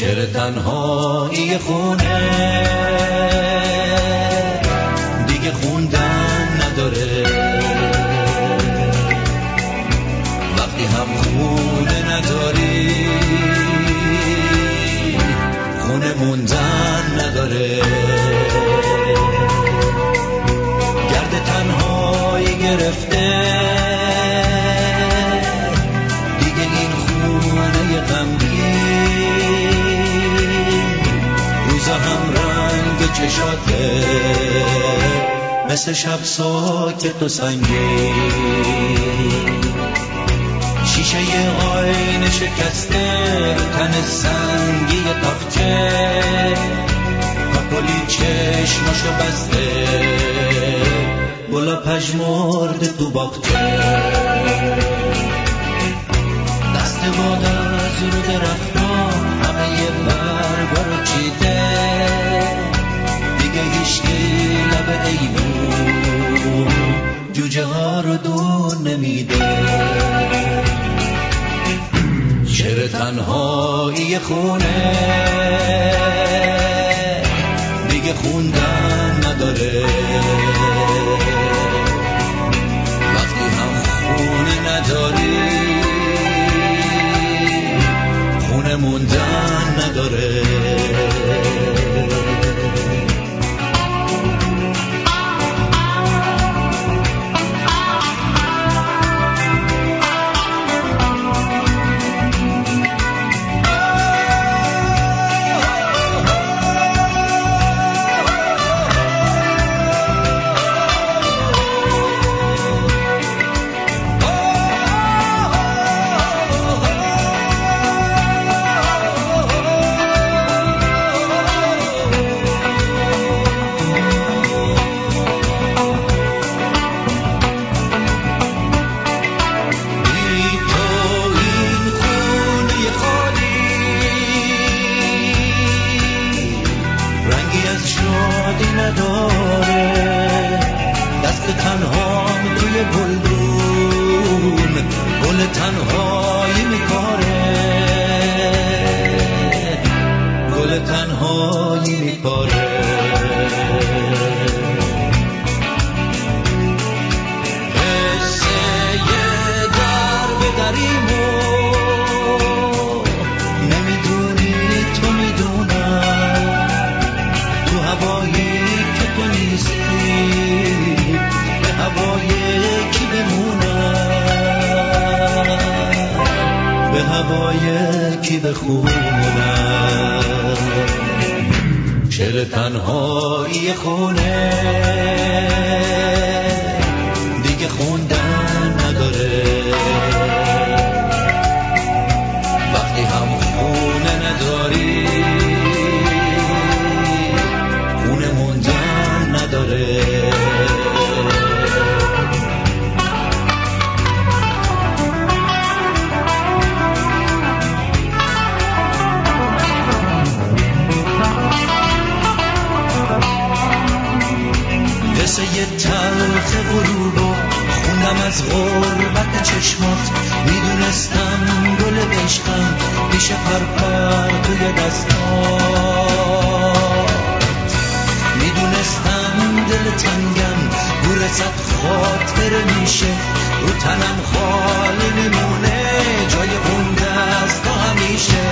شعر تنهایی خونه دیگه خوندن نداره، وقتی هم خونه نداری خونه موندن نداره. گرد تنهایی گرفته دیگه این خونه غمگین، روزا هم رنگ چشاته مثل شب ساکت و سنگین، شیشه آینه شکسته رو تن سنگی تاخچه، کاپولی چشماشو بسته گلا پژمرده تو باغچه، دست باد از رو درختا همه برگا رو چیده، دیگه هیچکی لب ایوون جوجه ها رو دور نمیده. شعر تنهایی خونه دیگه خوندن نداره، وقتی هم خونه نداری خونه موندن نداره. شعر تنهایی خونه دیگه خوندن نداره، وقتی هم خونه نداری خونه موندن نداره. قصه یه تلخ غروبو خوندم از غربت چشمات، میدونستم گل عشقم میشه پرپر توی دستات، میدونستم دل تنگم گورست خاطره میشه، رو تنم خالی میمونه جای اون دستا همیشه،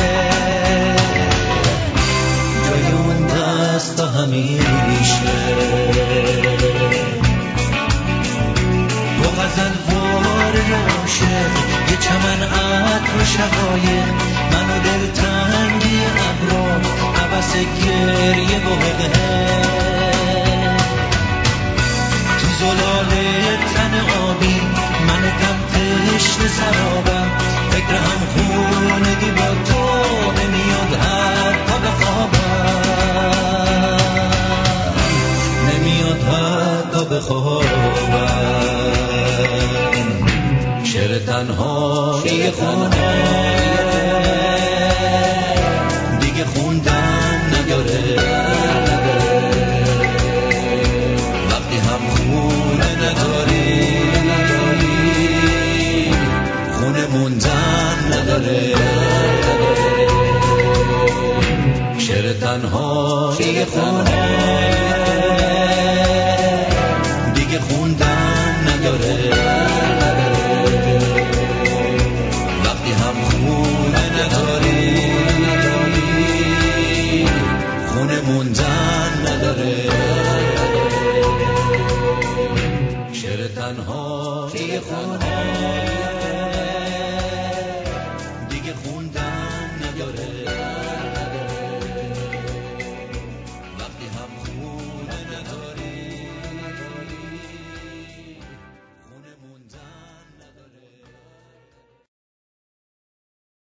جای اون دستا همیشه. با غزل وار عاشق یه چمن عطر و شقایق، من و دلتنگی ابرا عبس گریه و حقه، تو زلال تن آبی من کم تشنه سرابم، فکر هم خونگی با تو نمیاد حتی بخوابم، نمیاد حتی بخوابم. شعر تنهایی خونه دیگه خوندن نداره، وقتی هم خونه نداری خونه موندن نداره. شعر تنهایی خونه دیگه خوندن نداره. وقتی هم خونه